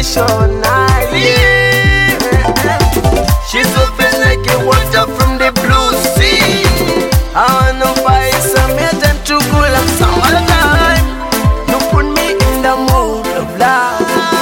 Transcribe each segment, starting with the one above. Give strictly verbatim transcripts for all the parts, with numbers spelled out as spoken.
nation. I yeah. She's so fresh like a water from the blue sea. I wanna buy some milk and to cool up some other time. You put me in the mood of love.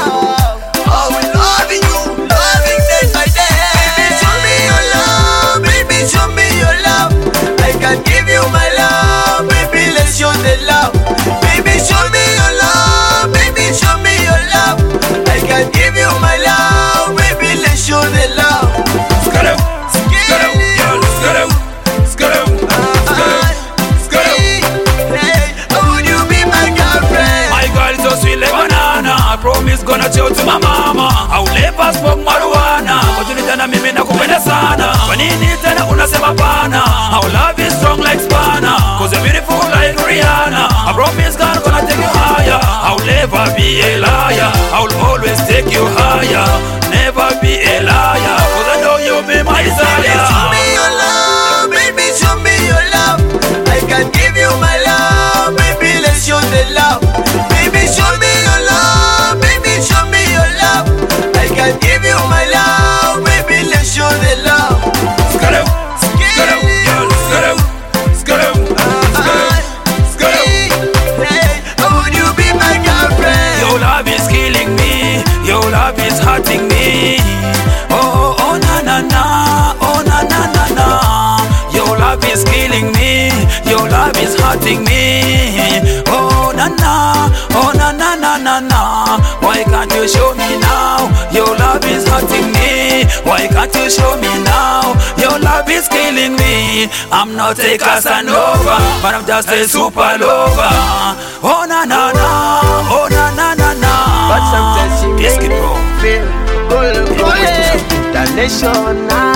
Oh, we loving you, loving day by day. Baby, show me your love, baby, show me your love. I can give you my love, baby, let's show the love. Baby, show me your love, baby, show me your love. I can give you my love, baby, let's show the love. Skadoo, skadoo, girl, skadoo, skadoo, skadoo, skadoo. Hey, would you be my girlfriend? My girl is so sweet like banana. I promise gonna chill to my mama. I will never smoke marijuana. But you tena mimi nakupenda sana. Kwa nini tena unasema pana? Our love is strong like spanner. Cause you're beautiful like Rihanna. I promise God gonna take you higher. I will never be a liar. I will always take you higher. Never be a liar. Cause I know you'll be my desire. Show me your love, baby, show me your love. I can give you my love, baby, let's show the love. Baby, show me your love, baby, show me your love. I can give you my love, baby, let's show the love. Skadoo, skadoo, girl, skadoo, skadoo, skadoo, skadoo. Hey, would you be my girlfriend? Your love is killing me. Your love is hurting me. Oh, oh, na na na. Oh, na na na na. Your love is killing me. Your love is hurting me. Oh, na na. Oh, na na na na na. Why can't you show me now? Your love is hurting me. Why can't you show me now? Your love is killing me. I'm not a Casanova, but I'm just a super lover. Oh, na na na. Oh, na na na na. But sometimes she Biscuit make bro. me feel good, good. The nation.